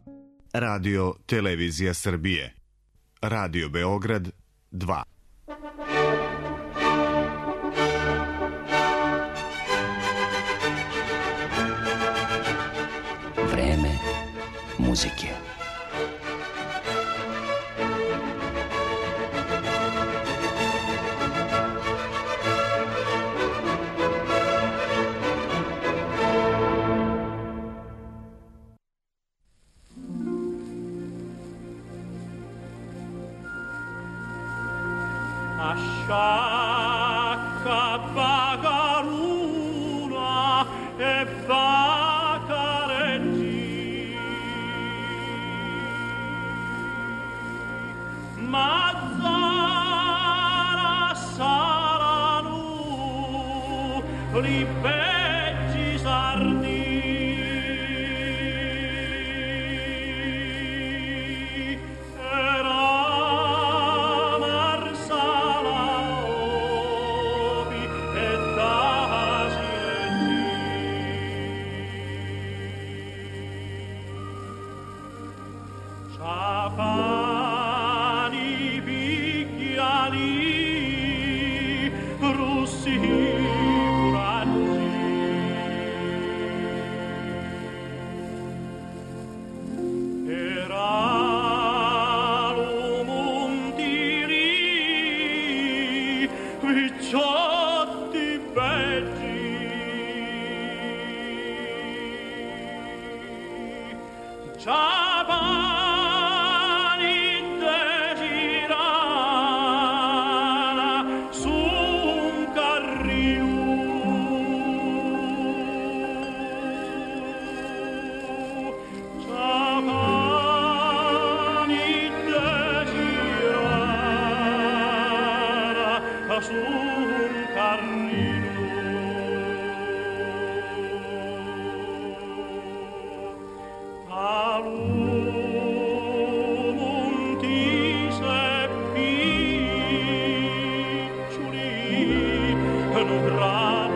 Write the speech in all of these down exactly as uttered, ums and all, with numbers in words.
Radio Televizija Srbije. Radio Beograd dva. Vreme muzike. Sciacca bagaruna e bacareggi, Mazzara saranu ribeggi sardi. Pani bicchiali russi curaggi, era l'umuntiri picciotti beggi, Giappone su un carrino. Talunti seppiccioli in un grano.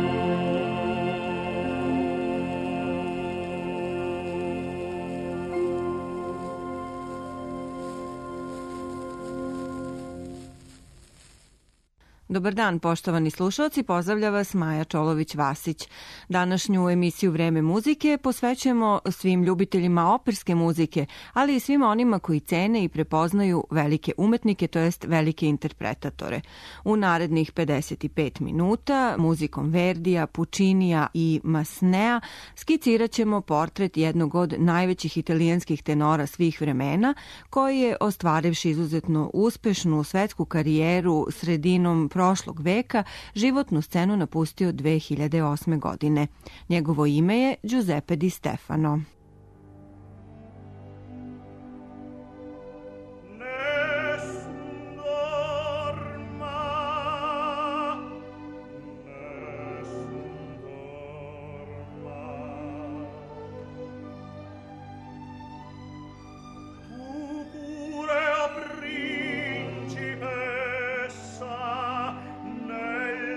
Dobar dan, poštovani slušalci, pozdravlja vas Maja Čolović-Vasić. Današnju emisiju Vreme muzike posvećujemo svim ljubiteljima operske muzike, ali i svima onima koji cene i prepoznaju velike umetnike, to jest velike interpretatore. U narednih pedeset pet minuta muzikom Verdija, Puccinija i Massenea skicirat ćemo portret jednog od najvećih italijanskih tenora svih vremena, koji je, ostvarivši izuzetno uspešnu svetsku karijeru sredinom prošlog veka, životnu scenu napustio dve hiljade osme. godine. Njegovo ime je Giuseppe Di Stefano.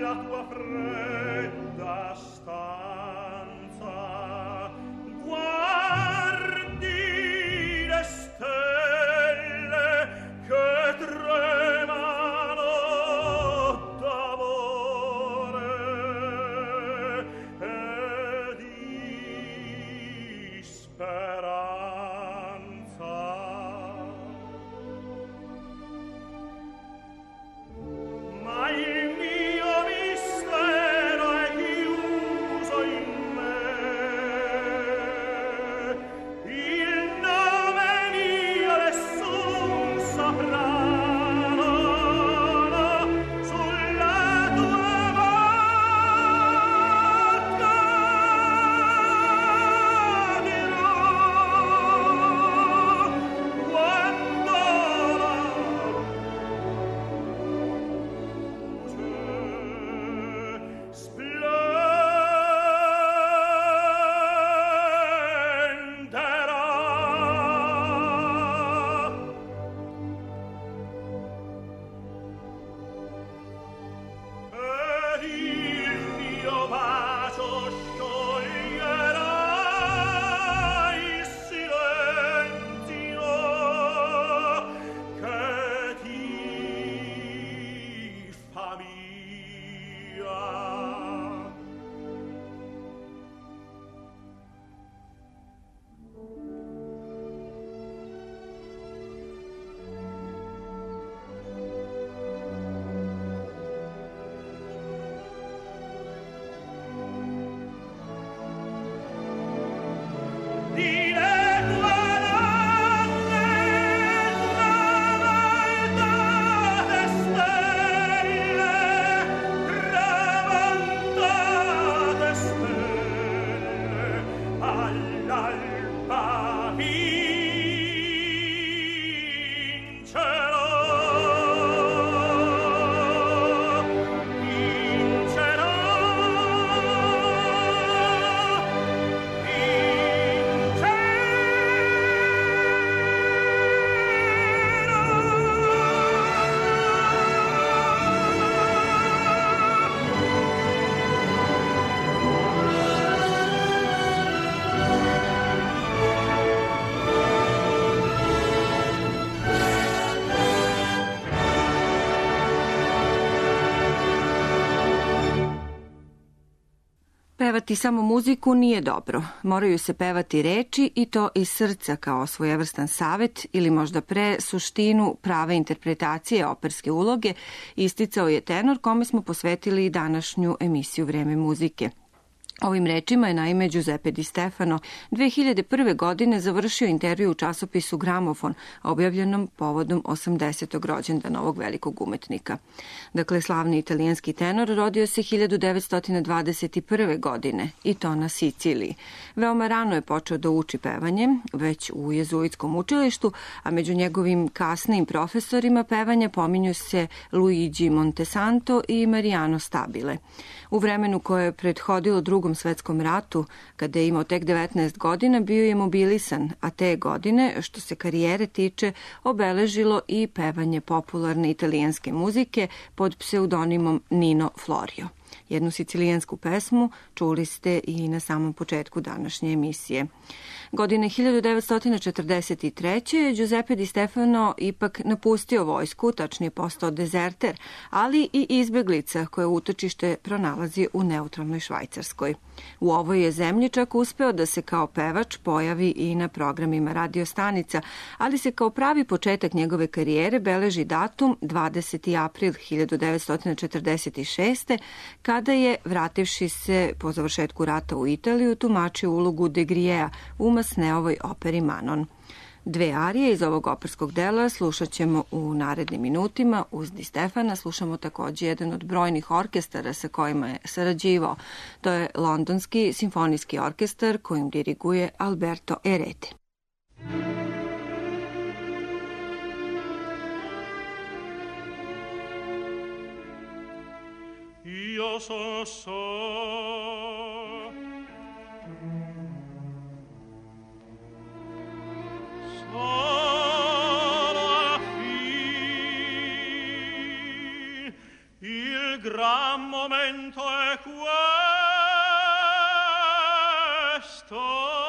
Fredda stanza, guarda Pevati samo muziku nije dobro. Moraju se pevati reči i to iz srca kao svojevrstan savet ili možda pre suštinu prave interpretacije operske uloge, isticao je tenor kome smo posvetili današnju emisiju Vreme muzike. Ovim rečima je naime Giuseppe Di Stefano dve hiljade prve. godine završio intervju u časopisu Gramofon, objavljenom povodom osamdesetog rođendana ovog velikog umetnika. Dakle, slavni italijanski tenor rodio se hiljadu devetsto dvadeset prve. godine i to na Siciliji. Veoma rano je počeo da uči pevanje, već u jezuitskom učilištu, a među njegovim kasnijim profesorima pevanja pominju se Luigi Montesanto i Mariano Stabile. U vremenu koje je prethodilo drugom svetskom ratu, kada je imao tek devetnaest godina, bio je mobilisan, a te godine, što se karijere tiče, obeležilo i pevanje popularne italijanske muzike pod pseudonimom Nino Florio. Jednu sicilijansku pesmu čuli ste i na samom početku današnje emisije. Godine hiljadu devetsto četrdeset treće. Giuseppe Di Stefano ipak napustio vojsku, tačnije postao dezerter, ali i izbeglica koje utočište pronalazi u neutralnoj Švajcarskoj. U ovoj je zemlji čak uspeo da se kao pevač pojavi i na programima radio stanica, ali se kao pravi početak njegove karijere beleži datum dvadeseti april hiljadu devetsto četrdeset šeste. kada je, vrativši se po završetku rata u Italiju, tumačio ulogu De Griea u Masneovoj operi Manon. Dve arije iz ovog operskog dela slušat ćemo u narednim minutima. Uz Di Stefana slušamo također jedan od brojnih orkestara sa kojima je sarađivao. To je Londonski simfonijski orkestar kojim diriguje Alberto Erete. Io so so solo alla fin il gran momento è questo.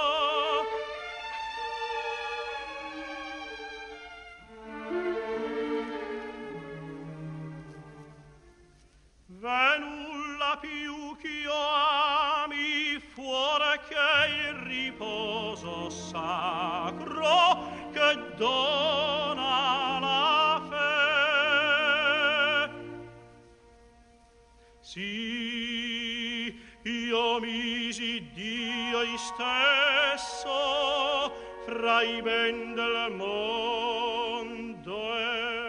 Ve nulla più ch'io ami fuori che il riposo sacro che dona la fe. Sì, io misi Dio stesso fra i ben del mondo e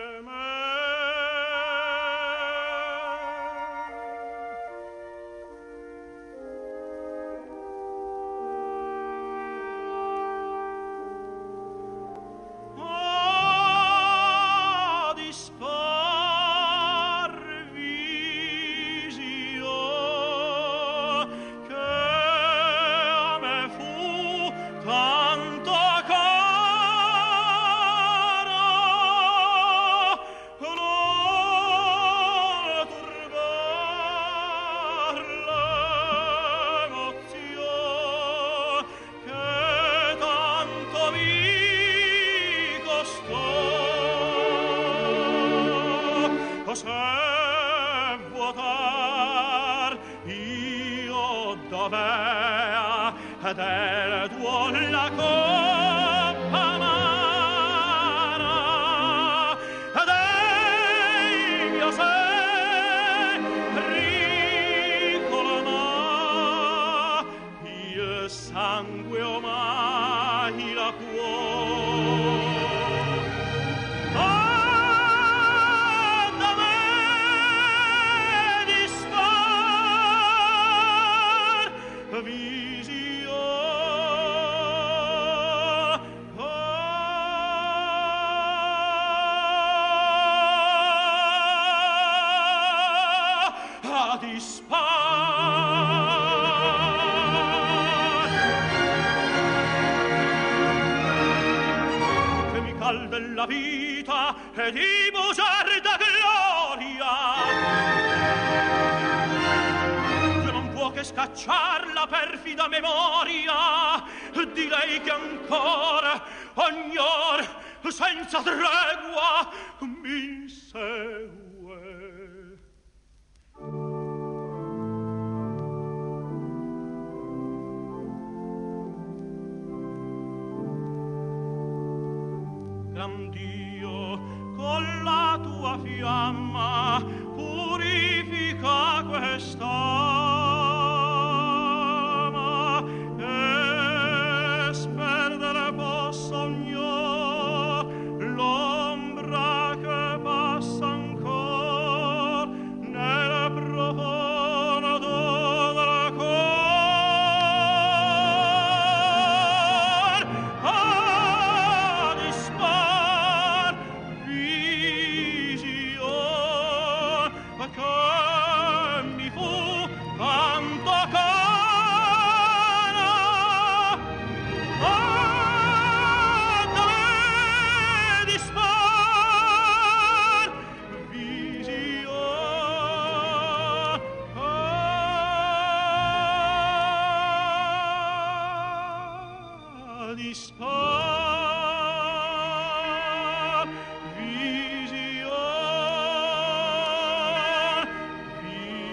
del tuo la coppa amara dei mio se ricolma il sangue omai la cuore da me dispar visi della vita e di bugiarda gloria che non può che scacciar la perfida memoria di lei che ancora ognor senza tregua mi insegue. gran Dio, con la tua fiamma purifica quest'ama e sperdere possa ognuno l'ombra che passa ancor nel profondo del cor a dispar vision che mi fu tanto cara a te dispar vision a dispar vision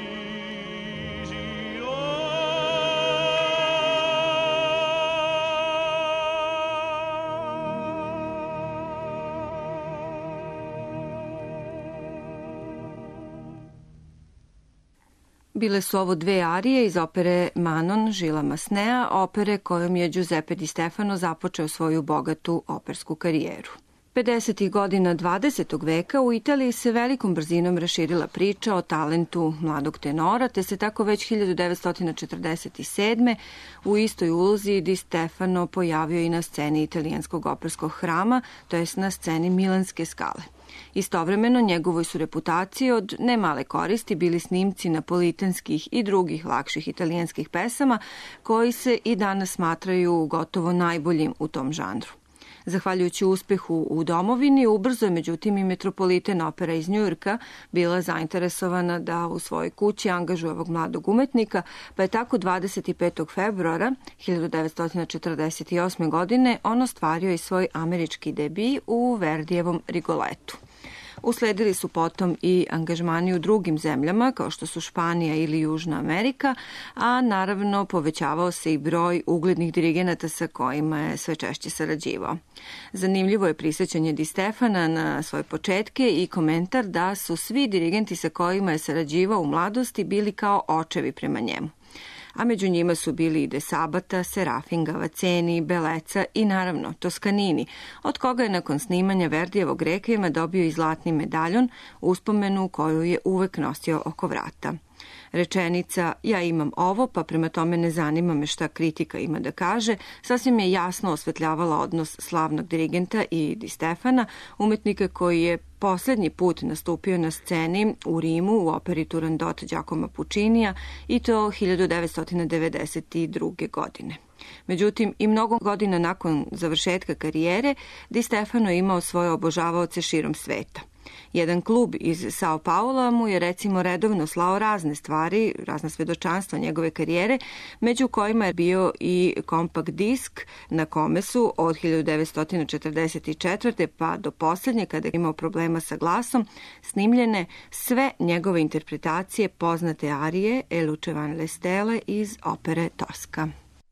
Bile su ovo dve arije iz opere Manon Žila Masnea, opere kojom je Giuseppe Di Stefano započeo svoju bogatu opersku karijeru. pedesetih godina dvadesetog veka u Italiji se velikom brzinom raširila priča o talentu mladog tenora, te se tako već hiljadu devetsto četrdeset sedme. u istoj ulozi Di Stefano pojavio i na sceni italijanskog operskog hrama, to jest na sceni Milanske Skale. Istovremeno, njegovoj su reputaciji od nemale koristi bili snimci napolitanskih i drugih lakših italijanskih pesama, koji se i danas smatraju gotovo najboljim u tom žanru. Zahvaljujući uspehu u domovini, ubrzo je međutim i Metropolitan opera iz Njujorka bila zainteresovana da u svojoj kući angažuje ovog mladog umetnika, pa je tako dvadeset petog februara hiljadu devetsto četrdeset osme. godine on ostvario i svoj američki debi u Verdijevom Rigoletu. Usledili su potom i angažmani u drugim zemljama, kao što su Španija ili Južna Amerika, a naravno povećavao se i broj uglednih dirigenata sa kojima je sve češće sarađivao. Zanimljivo je prisjećanje Di Stefana na svoje početke i komentar da su svi dirigenti sa kojima je sarađivao u mladosti bili kao očevi prema njemu. A među njima su bili i De Sabata, Serafin Gavaceni, Beleca i naravno Toscanini, od koga je nakon snimanja Verdijevog Rekvijema dobio i zlatni medaljon, uspomenu koju je uvek nosio oko vrata. Rečenica "ja imam ovo, pa prema tome ne zanima me šta kritika ima da kaže" sasvim je jasno osvetljavala odnos slavnog dirigenta i Di Stefana, umetnika koji je poslednji put nastupio na sceni u Rimu u operi Turandot Giacomo Puccinija i to hiljadu devetsto devedeset druge. godine. Međutim, i mnogo godina nakon završetka karijere, Di Stefano je imao svoje obožavaoce širom sveta. Jedan klub iz Sao Paula mu je recimo redovno slao razne stvari, razna svedočanstva njegove karijere, među kojima je bio i kompakt disk na kome su od hiljadu devetsto četrdeset četvrte. pa do posljednje, kada je imao problema sa glasom, snimljene sve njegove interpretacije poznate arije E luce van le stelle iz opere Tosca.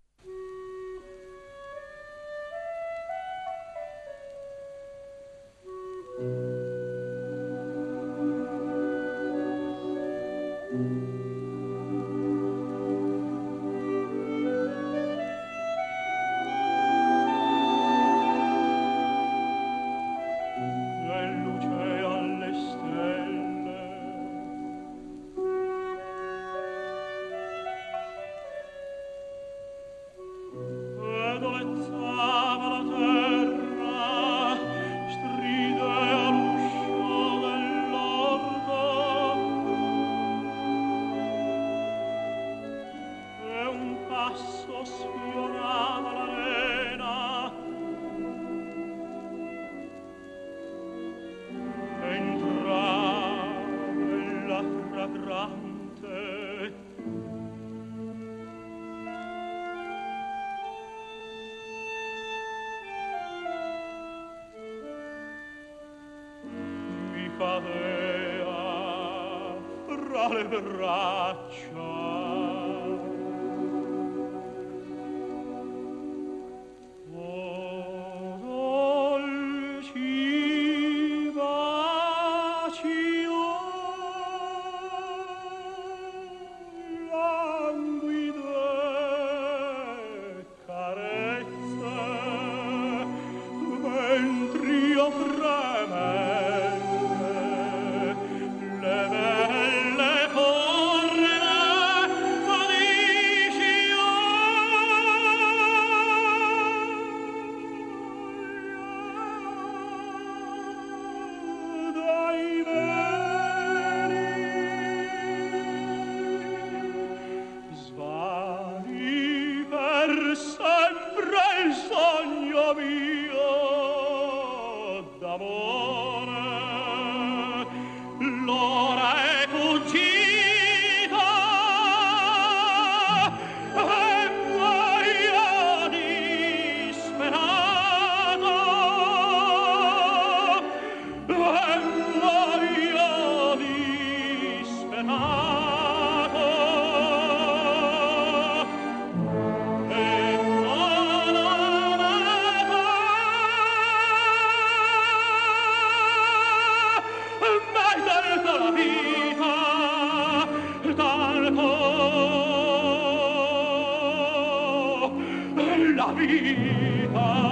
cadea fra le braccia. Oh, dolci d'amore. L'ora è fuggita e muoio disperato, e muoio disperato. La vita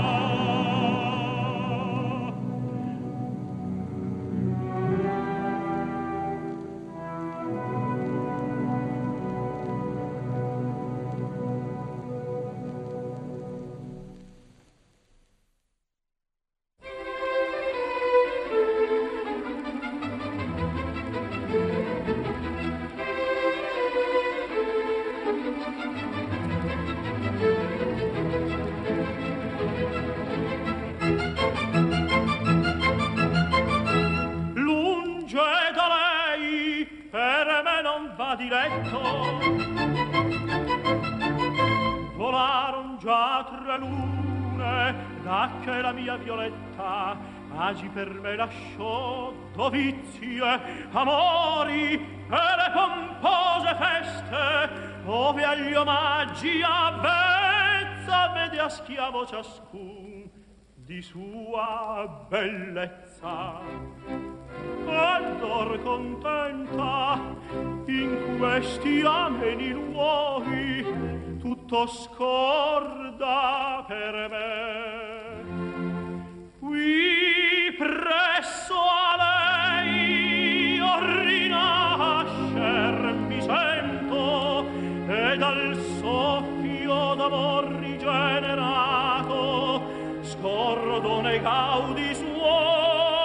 di letto. Volaron già tre lune da che la mia Violetta agi per me lasciò dovizie, amori e le pompose feste, ove agli omaggi avvezza vede a schiavo ciascun di sua bellezza. Ed or contenta in questi ameni luoghi tutto scorda per me. Qui presso a lei io rinascer mi sento, e dal soffio d'amor rigenerato scordo nei gaudi suoi.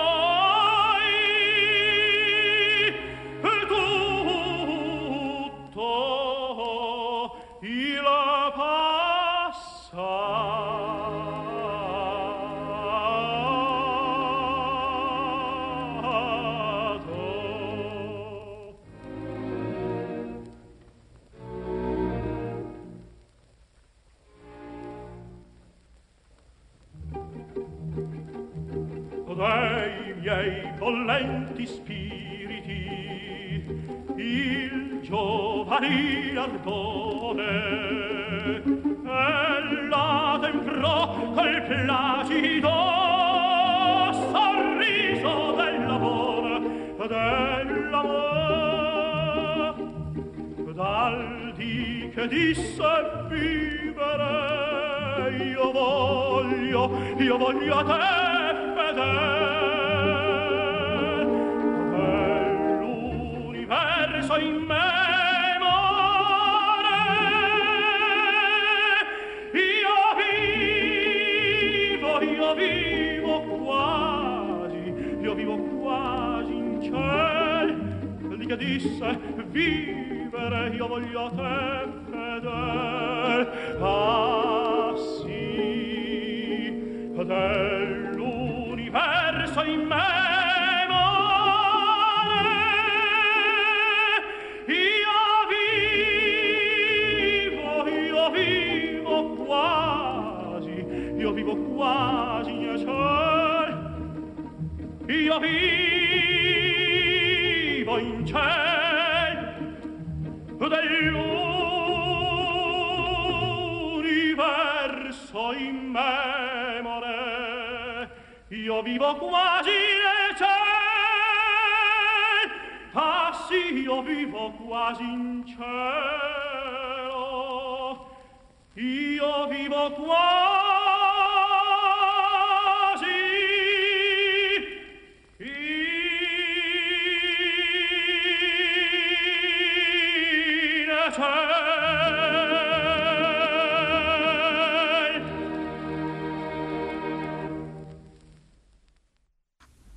Dei miei bollenti spiriti il giovanile ardore ella temprò col placido sorriso dell'amore dell'amore dal dì che disse vivere io voglio io voglio a te l'universo in memoria io vivo io vivo quasi io vivo quasi in ciel lì che disse vivere io voglio a te fedel ah sì dell'universo in memoria io vivo io vivo quasi io vivo quasi in ciel io vivo in ciel dell'universo in memoria io vivo quasi nel ciel ah sì io vivo quasi in cielo io vivo quasi in cielo.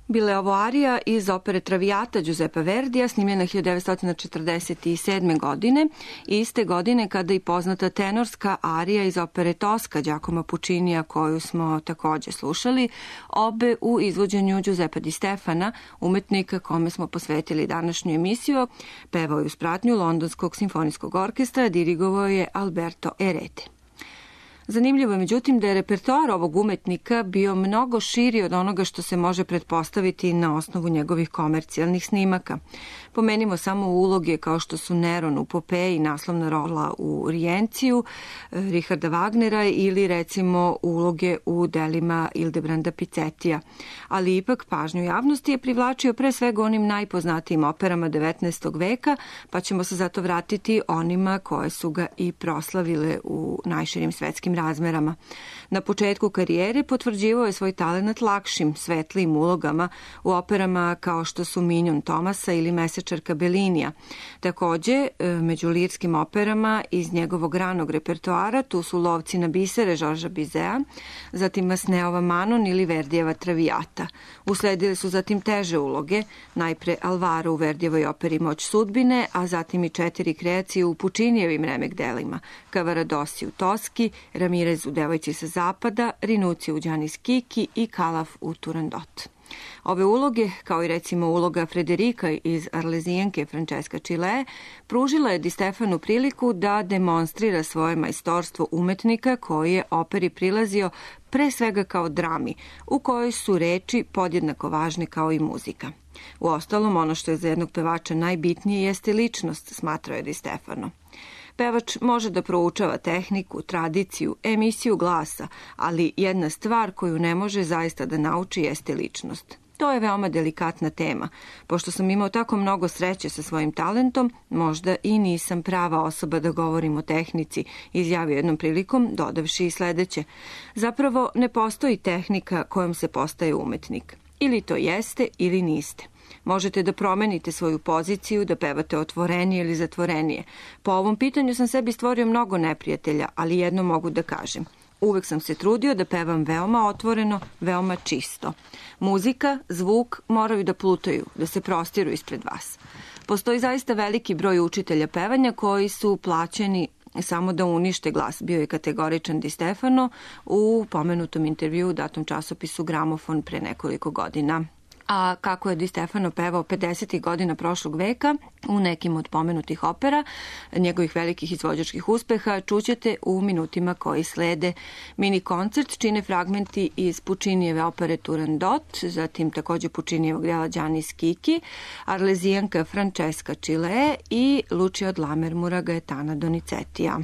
Bila je ovo arija iz opere Traviata Giuseppa Verdija, snimljena hiljadu devetsto četrdeset sedme. godine, iste godine kada i poznata tenorska arija iz opere Tosca Giacomo Puccinija, koju smo takođe slušali, obe u izvođenju Giuseppa Di Stefana, umetnika kome smo posvetili današnju emisiju. Pevao je uz pratnju Londonskog simfonijskog orkestra, dirigovao je Alberto Erete. Zanimljivo je međutim da je repertoar ovog umetnika bio mnogo širi od onoga što se može pretpostaviti na osnovu njegovih komercijalnih snimaka. Pomenimo samo uloge kao što su Neron u Popeji, naslovna rola u Rijenciju, Richarda Wagnera ili recimo uloge u delima Ildebranda Picetija. Ali ipak pažnju javnosti je privlačio pre svega onim najpoznatijim operama devetnaestog veka, pa ćemo se zato vratiti onima koje su ga i proslavile u najširim svetskim razmerama. Na početku karijere potvrđivao je svoj talenat lakšim, svetlijim ulogama u operama kao što su Mignon Tomasa ili Mesečarka Bellinija. Takođe, među lirskim operama iz njegovog ranog repertoara tu su Lovci na bisere Žorža Bizea, zatim Masneova Manon ili Verdijeva Traviata. Usledile su zatim teže uloge, najpre Alvaro u Verdijevoj operi Moć sudbine, a zatim i četiri kreacije u Pučinijevim remek delima, Cavaradossi u Toski, Ramirez u Devojci sa zapada, Rinucci u Gianni Schicchi i Calaf u Turandot. Ove uloge, kao i recimo uloga Frederika iz Arlezijanke Francesca Chile, pružila je Di Stefanu priliku da demonstrira svoje majstorstvo umetnika koji je operi prilazio pre svega kao drami, u kojoj su reči podjednako važne kao i muzika. Uostalom, ono što je za jednog pevača najbitnije jeste ličnost, smatrao je Di Stefano. Pevač može da proučava tehniku, tradiciju, emisiju glasa, ali jedna stvar koju ne može zaista da nauči jeste ličnost. To je veoma delikatna tema. Pošto sam imao tako mnogo sreće sa svojim talentom, možda i nisam prava osoba da govorim o tehnici, izjavio jednom prilikom, dodavši i sledeće. Zapravo, ne postoji tehnika kojom se postaje umetnik. Ili to jeste ili niste. Možete da promenite svoju poziciju, da pevate otvorenije ili zatvorenije. Po ovom pitanju sam sebi stvorio mnogo neprijatelja, ali jedno mogu da kažem. Uvek sam se trudio da pevam veoma otvoreno, veoma čisto. Muzika, zvuk moraju da plutaju, da se prostiru ispred vas. Postoji zaista veliki broj učitelja pevanja koji su plaćeni samo da unište glas, bio je kategoričan Di Stefano u pomenutom intervjuu u datom časopisu Gramofon pre nekoliko godina. A kako je Di Stefano pevao pedesetih godina prošlog veka u nekim od pomenutih opera, njegovih velikih izvođačkih uspeha, čućete u minutima koji slede. Mini koncert čine fragmenti iz Pučinijeve opere Turandot, zatim takođe Pučinijevog dela Gianni Schicchi, Arlezijanka Francesca Chile i Lucio od Lammermoora Gaetana Donizetija.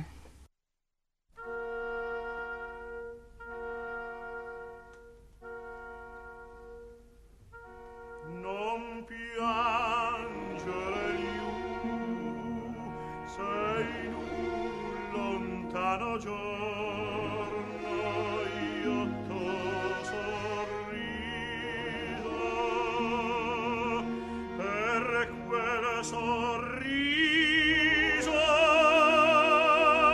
Sorriso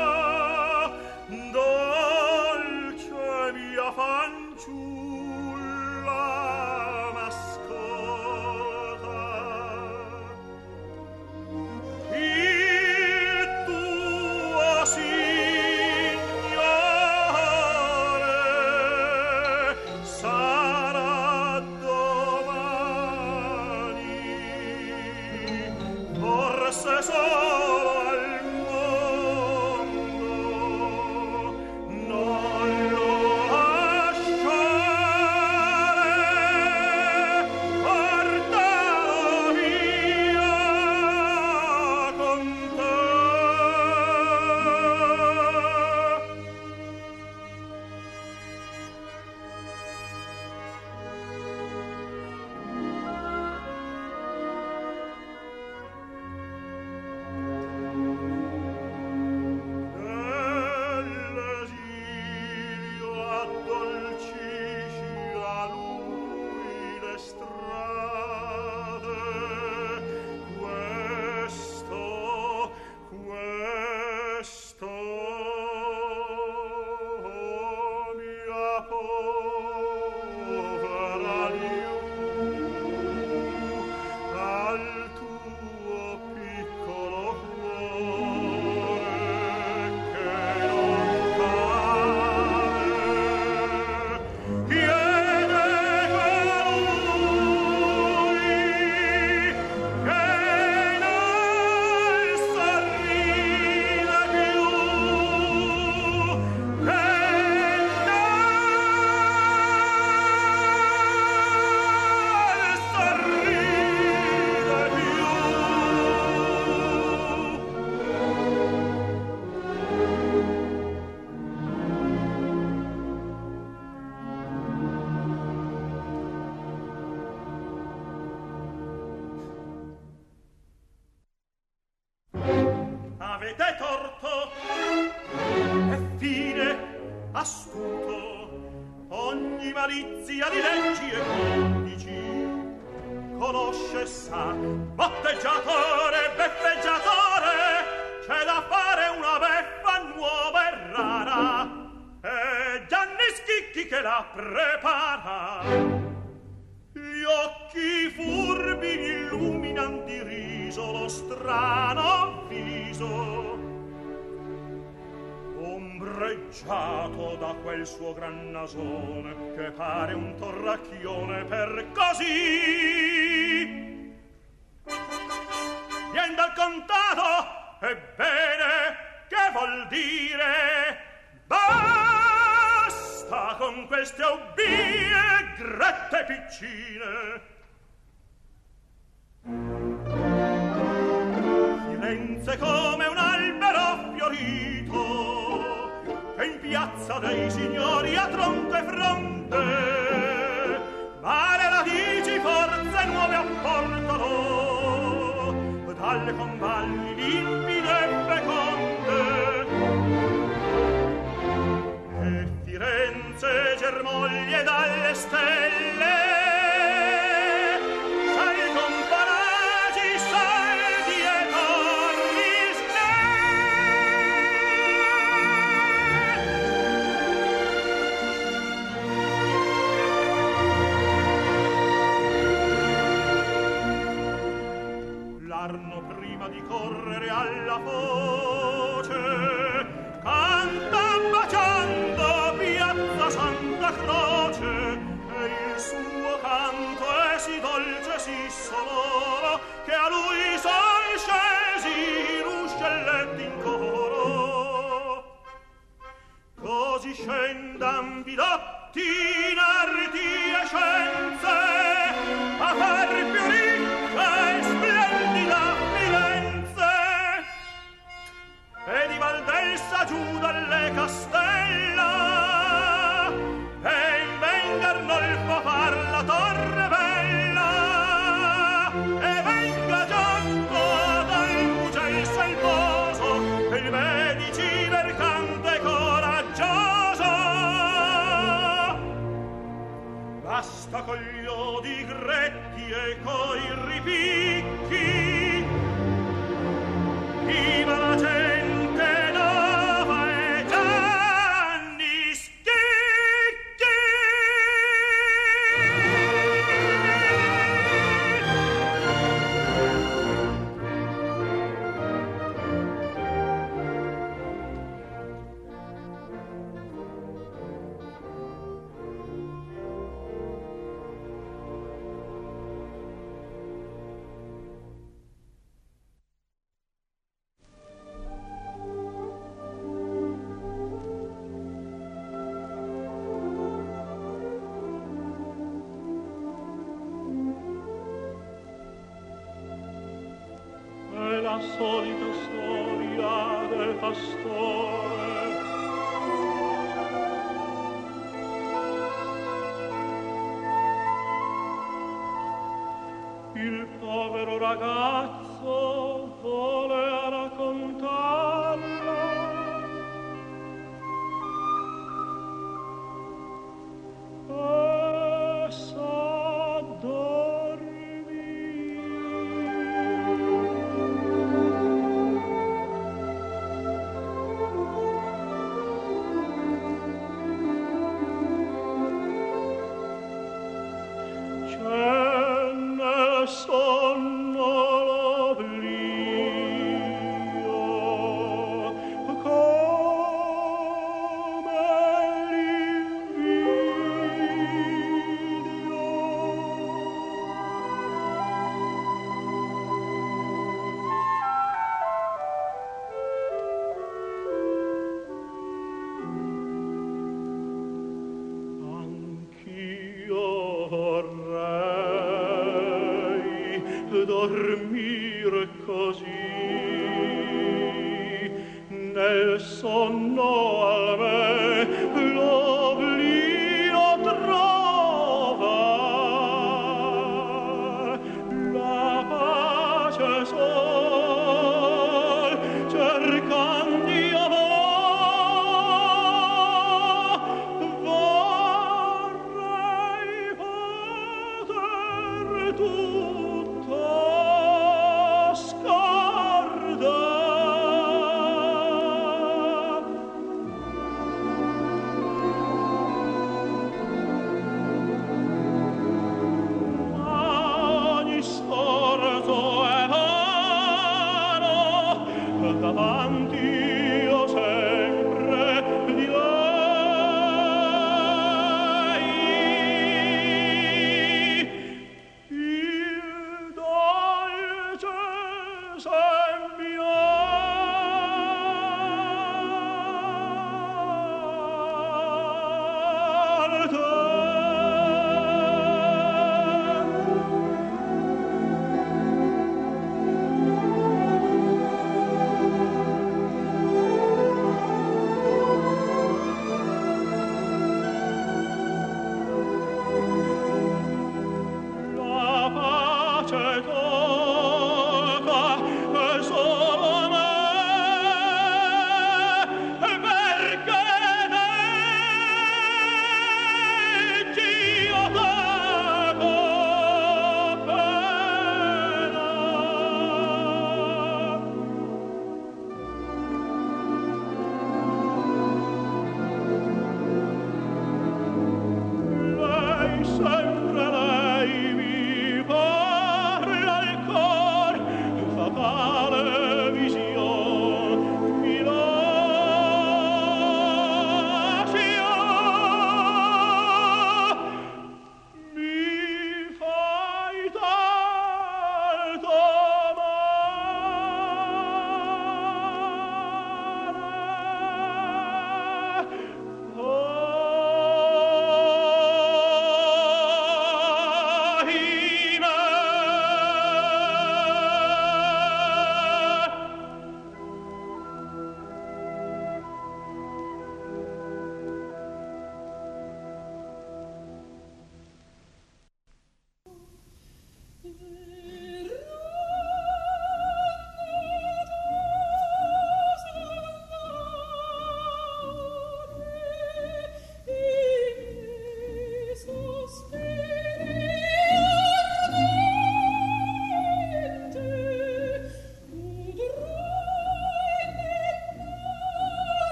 ed è torto, è fine, astuto, ogni malizia di leggi e codici conosce, sa, botteggiatore, beffeggiatore, c'è da fare una beffa nuova e rara, e Gianni Schicchi che la prepara. Gli occhi furbi gli illuminan di riso lo strano viso, ombreggiato da quel suo gran nasone che pare un torracchione per così. Vien dal contato, ebbene, che vuol dire? Basta con queste obbie grette piccine. Firenze come un albero fiorito che in piazza dei signori ha tronco e fronte, ma le radici forze nuove apportano dalle convalli limpide e feconde. E Firenze germoglie dalle stelle, salgon paragi saldi e torri snelle. L'arno prima di correre alla foce canta baciando piazza Santa Croce, e il suo canto è sì dolce, sì sonoro, che a lui son scesi ruscelletti in coro. Così scendan bidotti in arti e scienze a far più ricca e splendida Firenze, e di Valdelsa giù dalle castella ven venga Arnolfo far la torre bella, e venga Giotto dal Mugel selvoso, il Medici mercante coraggioso. Basta con gli odi gretti e coi ripicchi, viva la gente nova e Gianni Schicchi. È la solita storia del pastore, il povero ragazzo voleva raccontarla, e s'addormì. C'è nel sonno l'oblio, come l'invidio. Anch'io vorrei dormire così, nel sonno a me l'oblio trova, la pace sol cerca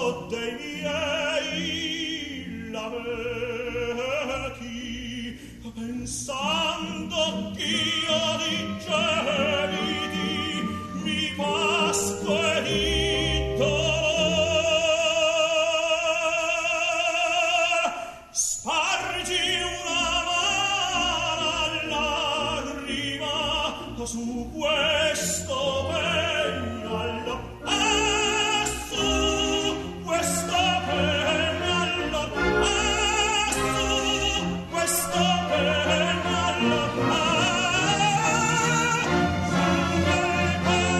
dei miei lamenti, pensando ch'io di gemiti mi pasco e di dolor. Spargi una mano lacrima su questo pennello, e su questo pennello, e su questo pennello, e su quel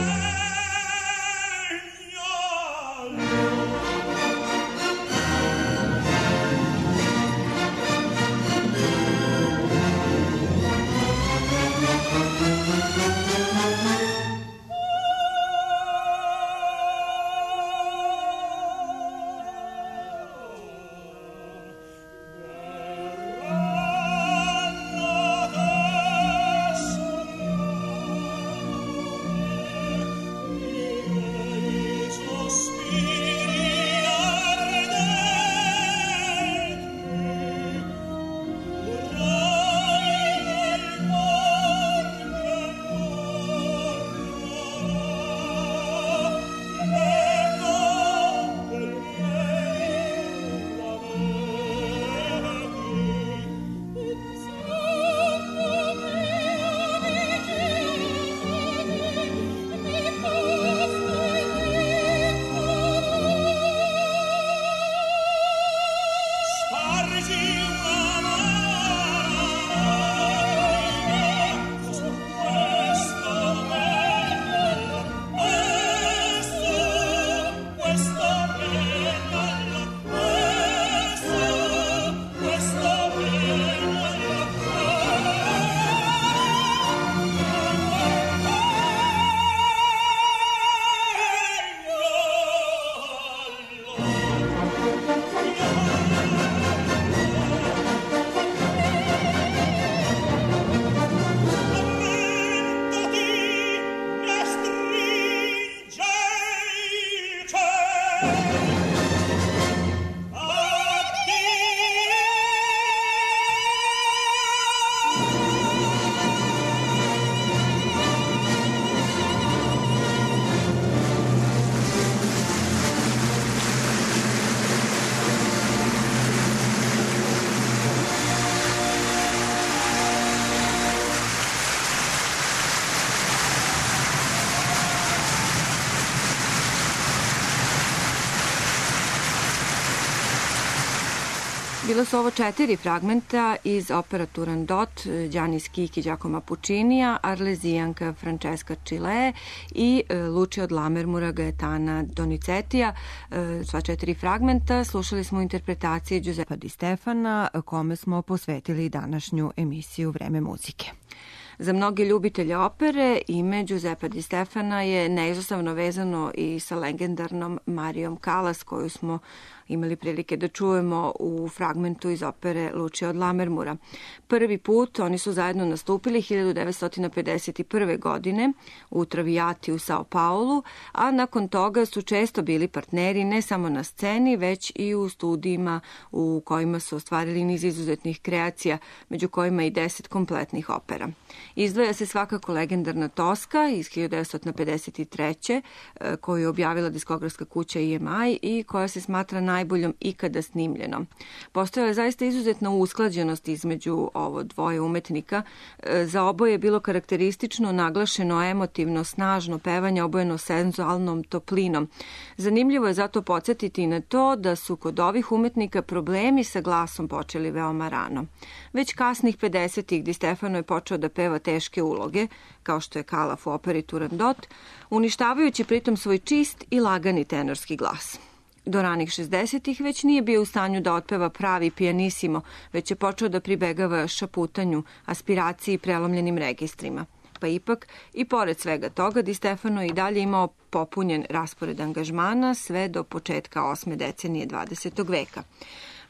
Bila su ovo četiri fragmenta iz opera Turandot, Gianni Schicchi, Giacomo Puccinija, Arlesijanka Francesca Cilea i Lucio od Lammermoora Gaetana Donizetija. Sva četiri fragmenta slušali smo u interpretaciji Giuseppa Di Stefana, kome smo posvetili današnju emisiju Vreme muzike. Za mnoge ljubitelje opere ime Giuseppa Di Stefana je neizostavno vezano i sa legendarnom Marijom Callas, koju smo imali prilike da čujemo u fragmentu iz opere Lucio od Lammermoora. Prvi put oni su zajedno nastupili hiljadu devetsto pedeset prve. godine u Traviati u Sao Paulu, a nakon toga su često bili partneri ne samo na sceni, već i u studijima u kojima su ostvarili niz izuzetnih kreacija, među kojima i deset kompletnih opera. Izdvaja se svakako legendarna Toska iz hiljadu devetsto pedeset treće. koju je objavila diskografska kuća E M I i koja se smatra najboljom ikada snimljenom. Postojala je zaista izuzetna usklađenost između ovo dvoje umetnika. Za oboje je bilo karakteristično, naglašeno, emotivno, snažno pevanje obojeno senzualnom toplinom. Zanimljivo je zato podsjetiti na to da su kod ovih umetnika problemi sa glasom počeli veoma rano. Već kasnih pedesetih Di Stefano je počeo da peva teške uloge, kao što je Calaf u operi Turandot, uništavajući pritom svoj čist i lagani tenorski glas. Do ranih šezdesetih već nije bio u stanju da otpeva pravi pianissimo, već je počeo da pribegava šaputanju, aspiraciji i prelomljenim registrima. Pa ipak, i pored svega toga, Di Stefano je i dalje imao popunjen raspored angažmana sve do početka osme decenije dvadesetog veka.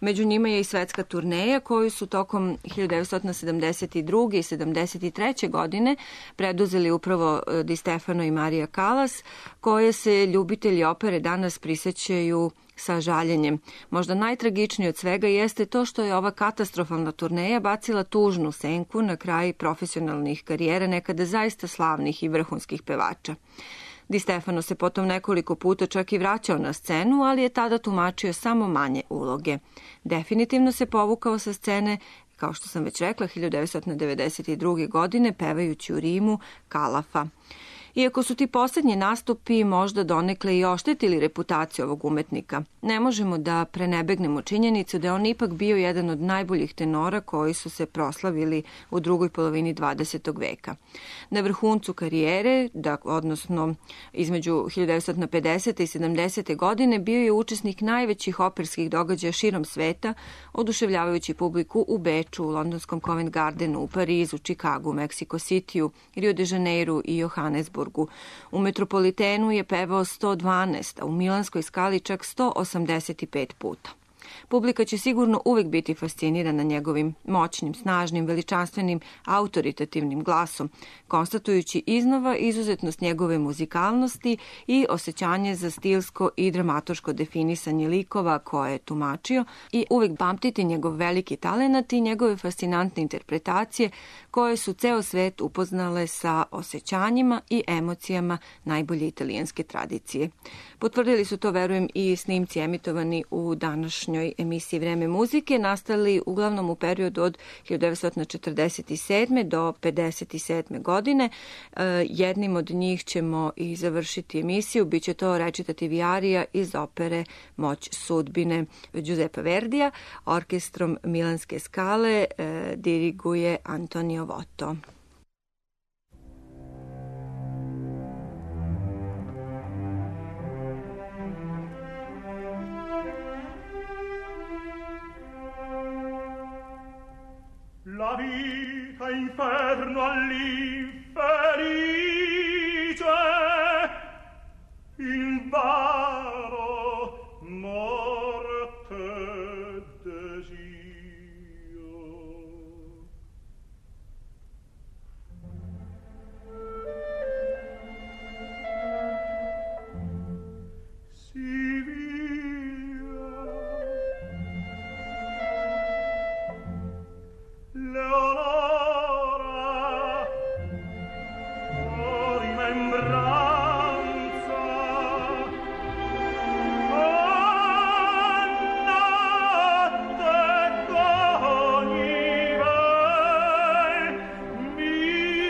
Među njima je i svetska turneja koju su tokom hiljadu devetsto sedamdeset druge. i sedamdeset treće. godine preduzeli upravo Di Stefano i Marija Kalas, koje se ljubitelji opere danas prisećaju sa žaljenjem. Možda najtragičnije od svega jeste to što je ova katastrofalna turneja bacila tužnu senku na kraj profesionalnih karijera nekada zaista slavnih i vrhunskih pevača. Di Stefano se potom nekoliko puta čak i vraćao na scenu, ali je tada tumačio samo manje uloge. Definitivno se povukao sa scene, kao što sam već rekla, hiljadu devetsto devedeset druge. godine pevajući u Rimu Kalafa. Iako su ti posljednji nastupi možda donekle i oštetili reputaciju ovog umetnika, ne možemo da prenebegnemo činjenicu da je on ipak bio jedan od najboljih tenora koji su se proslavili u drugoj polovini dvadesetog veka. Na vrhuncu karijere, da, odnosno između hiljadu devetsto pedesete. i sedamdesete. godine, bio je učesnik najvećih operskih događaja širom sveta, oduševljavajući publiku u Beču, u londonskom Covent Gardenu, u Parizu, Čikagu, Meksiko Citiju, Rio de Janeiru i Johannesburgu. U Metropolitenu je pevao sto dvanaest, a u Milanskoj Skali čak sto osamdeset pet puta. Publika će sigurno uvek biti fascinirana njegovim moćnim, snažnim, veličanstvenim, autoritativnim glasom, konstatujući iznova izuzetnost njegove muzikalnosti i osjećanje za stilsko i dramaturško definisanje likova koje je tumačio i uvek pamtiti njegov veliki talenat i njegove fascinantne interpretacije koje su ceo svet upoznale sa osjećanjima i emocijama najbolje italijanske tradicije. Potvrdili su to, verujem, i snimci emitovani u današnjoj emisiji Vreme muzike, nastali uglavnom u periodu od hiljadu devetsto četrdeset sedme. do pedeset sedme. godine. Jednim od njih ćemo i završiti emisiju. Biće to Recitativ Arija iz opere Moć sudbine Giuseppa Verdija. Orkestrom Milanske Skale diriguje Antonio Votto. La vita inferno all'infelice, invano morte desio. Siviglia, Leonora, o rimembranza, o notte conive, mi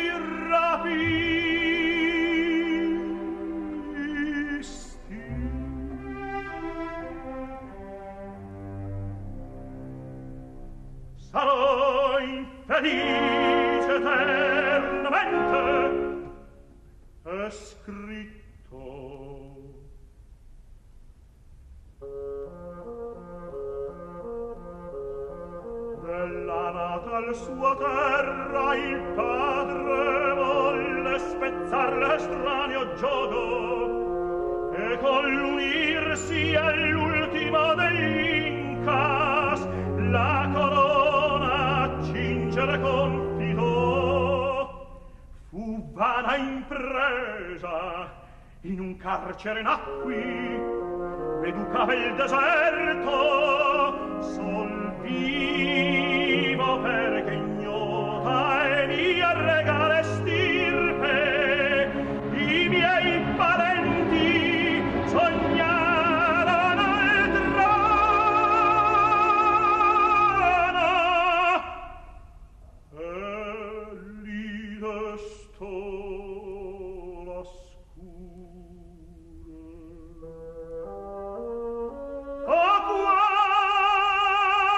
rapisti. Sarò infelice eternamente, è scritto. Della natal sua terra il padre volle spezzar l'estraneo gioco e con l'unirsi all'ultimo degli Incas la corona cingere confidò. Fu vana impresa, in un carcere nacqui, educava il deserto, sol vivo perché ignota e mia regale stirpe, i miei parenti sognarono il trono, e lì destò la scura. Oh,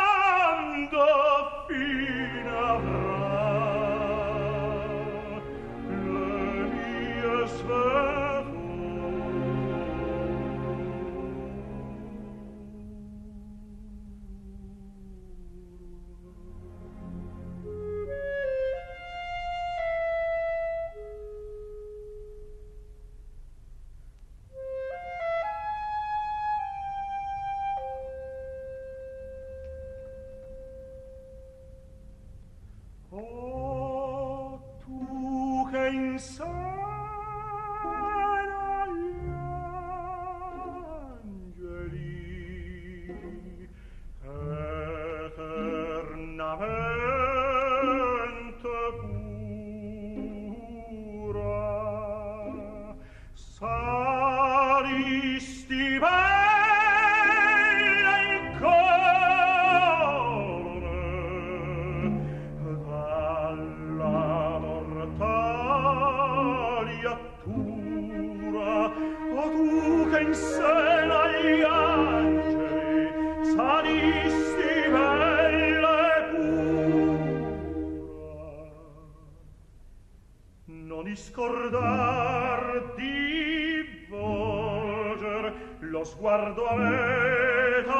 sguardo aveta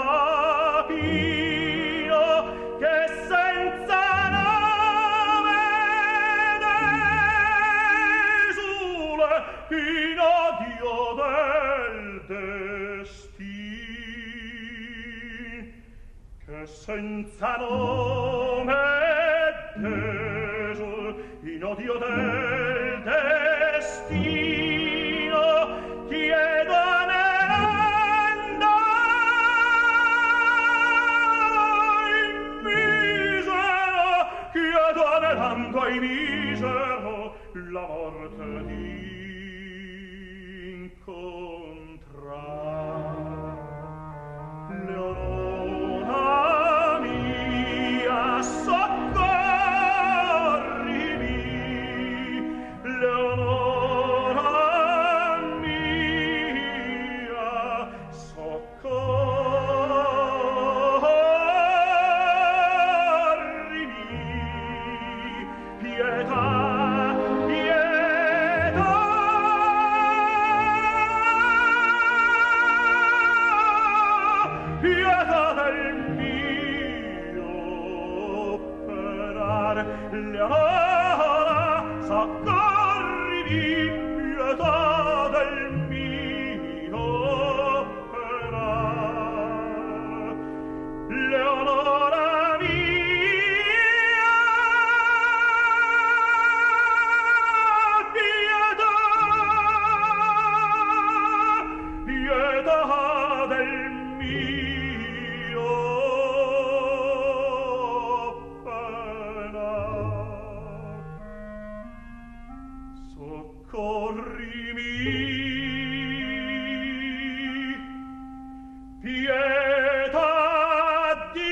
pio che senza nome desule in odio del destin che senza nome desul in odio del destino chiedo nell'anda in misero chiedo nell'anda in misero la morte d'incontrar Leonora mia soccorrimi Leonora mia soccorrimi pietà pietà pietà del mio operar Leonora soccorrimi pietà del mio operar Leonora mia pietà pietà del mio operar soccorrimi pietà di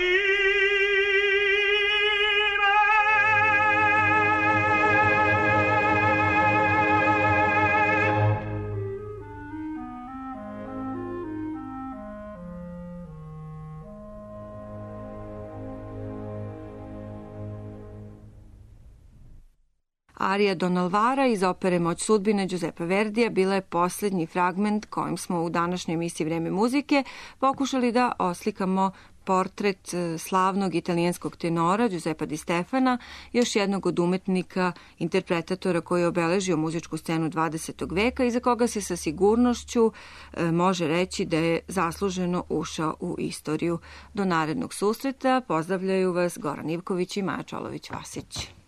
Arija Don Alvara iz opere Moć sudbine Giuseppa Verdija bila je posljednji fragment kojim smo u današnjoj emisiji Vreme muzike pokušali da oslikamo portret slavnog italijanskog tenora Giuseppa Di Stefana, još jednog od umetnika, interpretatora koji je obeležio muzičku scenu dvadesetog veka i za koga se sa sigurnošću e, može reći da je zasluženo ušao u istoriju. Do narednog susreta pozdravljaju vas Goran Ivković i Maja Čolović-Vasić.